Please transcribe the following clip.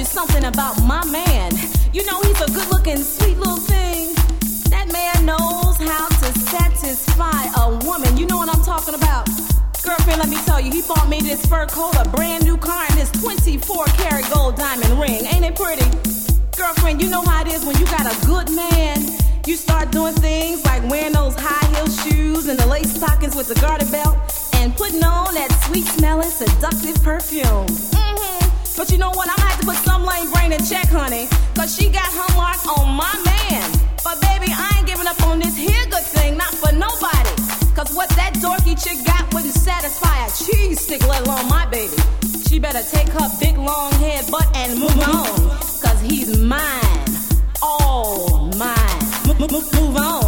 something about my man. You know he's a good-looking, sweet little thing. That man knows how to satisfy a woman. You know what I'm talking about? Girlfriend, let me tell you, he bought me this fur coat, a brand new car, and this 24-karat gold diamond ring. Ain't it pretty? Girlfriend, you know how it is when you got a good man. You start doing things like wearing those high-heel shoes and the lace stockings with the garter belt and putting on that sweet-smelling, seductive perfume. But you know what? I'm gonna have to put some lame brain in check, honey, cause she got her mark on my man. But baby, I ain't giving up on this here good thing, not for nobody. Cause what that dorky chick got wouldn't satisfy a cheese stick, let alone my baby. She better take her big long head butt and move on, cause he's mine, all mine. Move on.